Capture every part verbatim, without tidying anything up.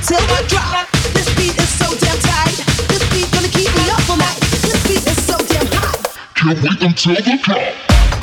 until the drop. This beat is so damn tight. This beat gonna keep me up all night. This beat is so damn hot. Can't wait until the drop.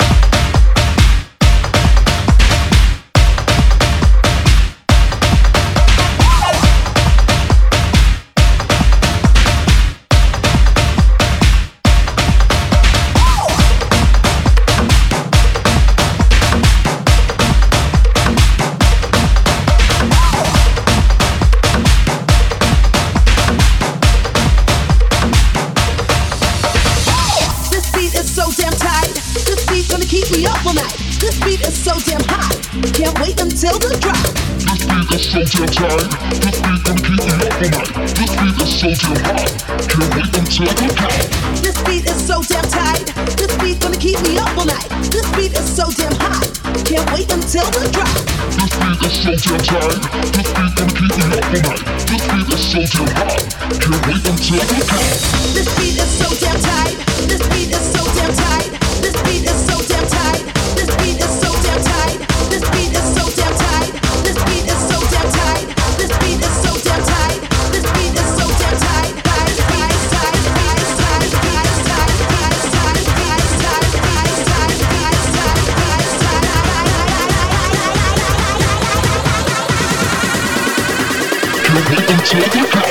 Keep me up all night. This beat is so damn hot. Can't wait until the drop. This beat is so damn tight. This beat gonna keep me up all night. This beat is so damn hot. Can't wait until the drop. This beat is so damn tight. This beat gonna keep me up all night. This beat is so damn hot. Can't wait until the drop. This beat is so damn tight. This beat gonna keep me up all night. This beat is so damn hot. Can't wait until the drop. This beat is so damn tight. This beat is so damn tight. This beat is so damn tight. This beat is so damn tight. This beat is so damn tight. This beat is so damn tight. This beat is so damn tight. This beat is so damn tight. Can't wait until the drop.